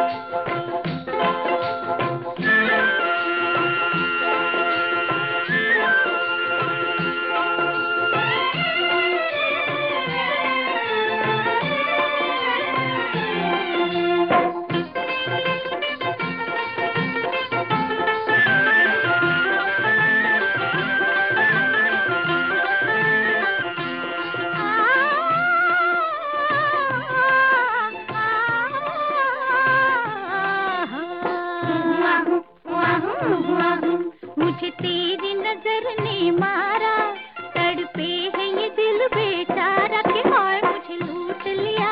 मुझे तेरी नजर ने मारा, तड़पे है ये दिल बेचारा कि हाय मुझे लूट लिया।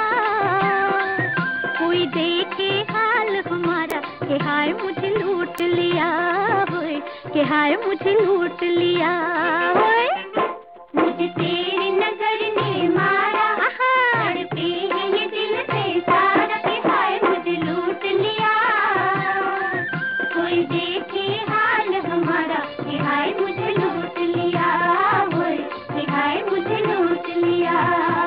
कोई देखे हाल हमारा कि हाय मुझे लूट लिया, होए कि हाय मुझे लूट लिया। होए मुझे तेरी नजर ने मारा, तड़पे है ये दिल बेचारा कि हाय मुझे लूट लिया। कोई देखे हाल हमारा कि हाय मुझे लूट लिया, होए कि हाय मुझे लूट लिया।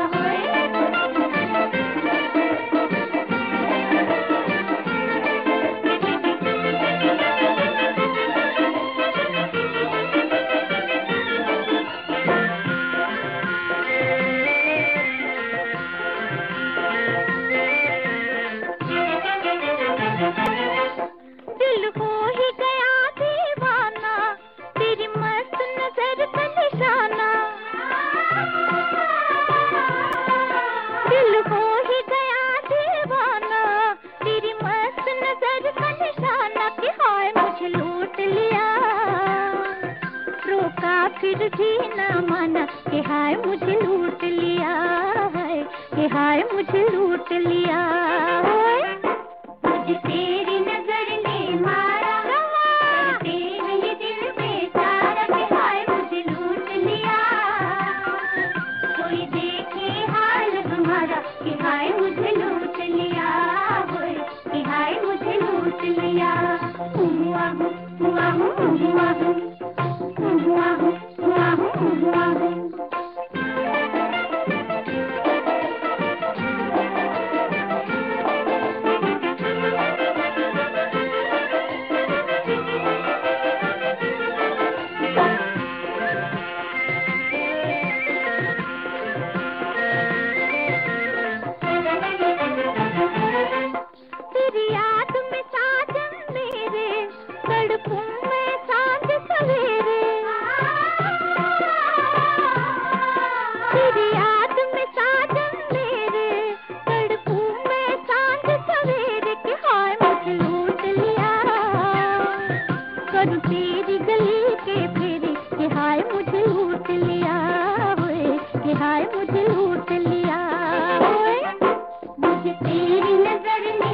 दिल हो ही गया दीवाना, तेरी मस्त नजर का निशाना। दिल हो ही गया दीवाना, तेरी मस्त नजर का निशाना कि हाय मुझे लूट लिया। रोका फिर भी ना माना कि हाय मुझे लूट लिया, है कि हाय मुझे लूट लिया। मुझे तेरी नजर ने मारा, तड़पे है ये दिल बेचारा कि हाय मुझे लूट लिया। कोई देखे हाल हमारा कि हाय मुझे लूट लिया, होए कि हाय मुझे लूट लिया। हुआ हूँ, हुआ हूँ, हुआ हूँ, हुआ हूँ, हुआ हूँ, हुआ हूँ। तेरी याद में साजन मेरे, तड़पूं मैं सांझ सवेरे। तेरी याद में साजन मेरे, तड़पूं मैं सांझ सवेरे कि हाय मुझे लूट लिया। करूं तेरी गली के फेरे कि हाय मुझे लूट लिया, होए कि हाय मुझे लूट लिया। होए मुझे तेरी नजर ने